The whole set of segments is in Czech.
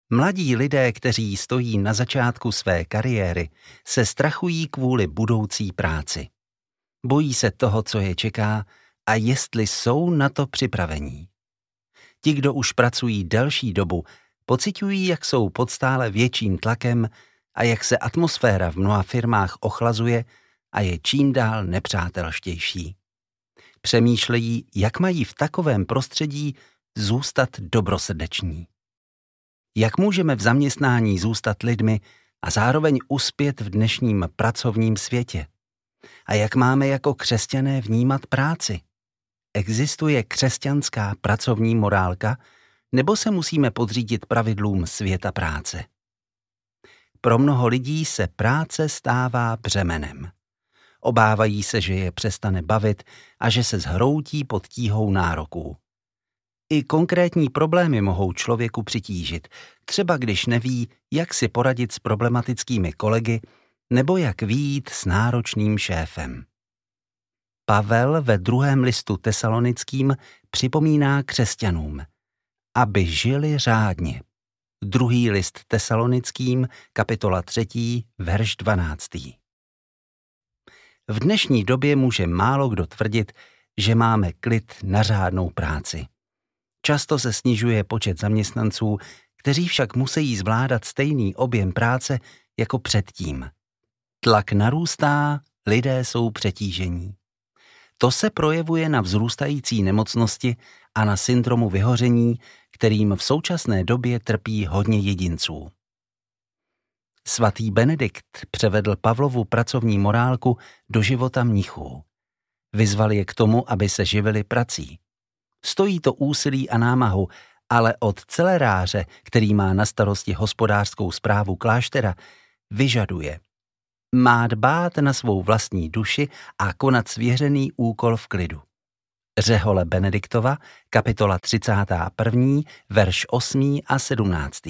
Mladí lidé, kteří stojí na začátku své kariéry, se strachují kvůli budoucí práci. Bojí se toho, co je čeká a jestli jsou na to připravení. Ti, kdo už pracují delší dobu, pociťují, jak jsou pod stále větším tlakem a jak se atmosféra v mnoha firmách ochlazuje a je čím dál nepřátelštější. Přemýšlejí, jak mají v takovém prostředí zůstat dobrosrdeční. Jak můžeme v zaměstnání zůstat lidmi a zároveň uspět v dnešním pracovním světě? A jak máme jako křesťané vnímat práci? Existuje křesťanská pracovní morálka, nebo se musíme podřídit pravidlům světa práce? Pro mnoho lidí se práce stává břemenem. Obávají se, že je přestane bavit a že se zhroutí pod tíhou nároků. I konkrétní problémy mohou člověku přitížit, třeba když neví, jak si poradit s problematickými kolegy nebo jak vyjít s náročným šéfem. Pavel ve 2. listu Tesalonickým připomíná křesťanům, aby žili řádně. 2. list Tesalonickým, kapitola 3, verš 12. V dnešní době může málo kdo tvrdit, že máme klid na řádnou práci. Často se snižuje počet zaměstnanců, kteří však musí zvládat stejný objem práce jako předtím. Tlak narůstá, lidé jsou přetížení. To se projevuje na vzrůstající nemocnosti a na syndromu vyhoření, kterým v současné době trpí hodně jedinců. Svatý Benedikt převedl Pavlovu pracovní morálku do života mnichů. Vyzval je k tomu, aby se živili prací. Stojí to úsilí a námahu, ale od celeráře, který má na starosti hospodářskou správu kláštera, vyžaduje. Má dbát na svou vlastní duši a konat svěřený úkol v klidu. Řehole Benediktova, kapitola 31, verš 8 a 17.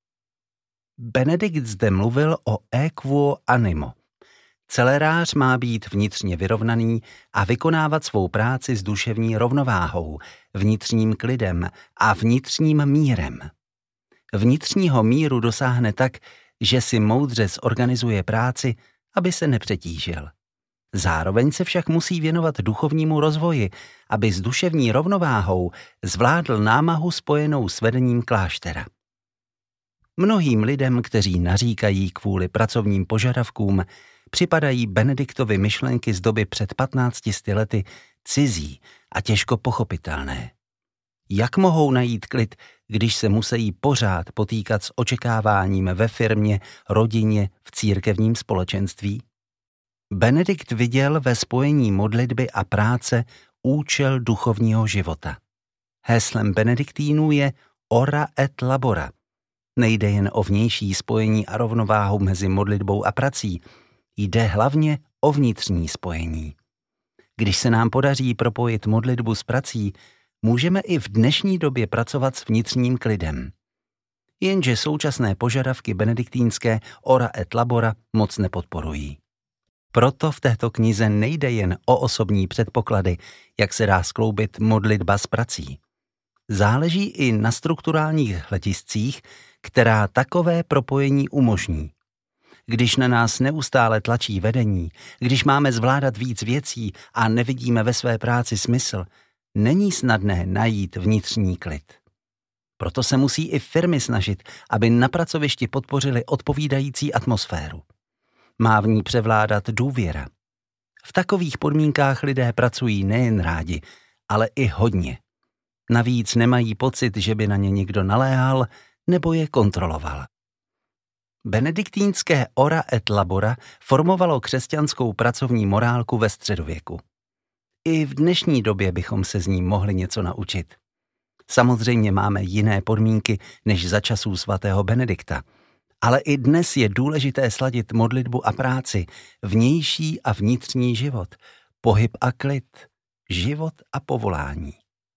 Benedikt zde mluvil o equo animo. Celerář má být vnitřně vyrovnaný a vykonávat svou práci s duševní rovnováhou, vnitřním klidem a vnitřním mírem. Vnitřního míru dosáhne tak, že si moudře zorganizuje práci, aby se nepřetížil. Zároveň se však musí věnovat duchovnímu rozvoji, aby s duševní rovnováhou zvládl námahu spojenou s vedením kláštera. Mnohým lidem, kteří naříkají kvůli pracovním požadavkům, připadají Benediktovy myšlenky z doby před 15 lety cizí a těžko pochopitelné. Jak mohou najít klid, když se musí pořád potýkat s očekáváním ve firmě, rodině, v církevním společenství? Benedikt viděl ve spojení modlitby a práce účel duchovního života. Heslem benediktínů je ora et labora. Nejde jen o vnější spojení a rovnováhu mezi modlitbou a prací, jde hlavně o vnitřní spojení. Když se nám podaří propojit modlitbu s prací, můžeme i v dnešní době pracovat s vnitřním klidem. Jenže současné požadavky benediktínské ora et labora moc nepodporují. Proto v této knize nejde jen o osobní předpoklady, jak se dá skloubit modlitba s prací. Záleží i na strukturálních hlediscích, která takové propojení umožní. Když na nás neustále tlačí vedení, když máme zvládat víc věcí a nevidíme ve své práci smysl, není snadné najít vnitřní klid. Proto se musí i firmy snažit, aby na pracovišti podpořili odpovídající atmosféru. Má v ní převládat důvěra. V takových podmínkách lidé pracují nejen rádi, ale i hodně. Navíc nemají pocit, že by na ně někdo naléhal nebo je kontroloval. Benediktínské ora et labora formovalo křesťanskou pracovní morálku ve středověku. I v dnešní době bychom se z ní mohli něco naučit. Samozřejmě máme jiné podmínky než za časů svatého Benedikta, ale i dnes je důležité sladit modlitbu a práci, vnější a vnitřní život, pohyb a klid, život a povolání.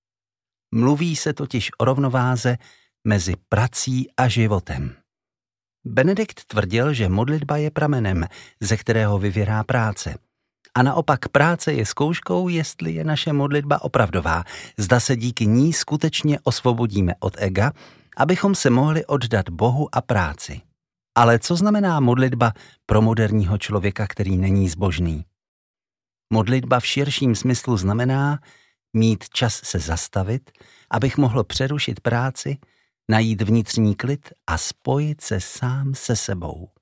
Mluví se totiž o rovnováze mezi prací a životem. Benedikt tvrdil, že modlitba je pramenem, ze kterého vyvěrá práce. A naopak práce je zkouškou, jestli je naše modlitba opravdová, zda se díky ní skutečně osvobodíme od ega abychom se mohli oddat Bohu a práci. Ale co znamená modlitba pro moderního člověka, který není zbožný? Modlitba v širším smyslu znamená mít čas se zastavit, abych mohl přerušit práci, najít vnitřní klid a spojit se sám se sebou.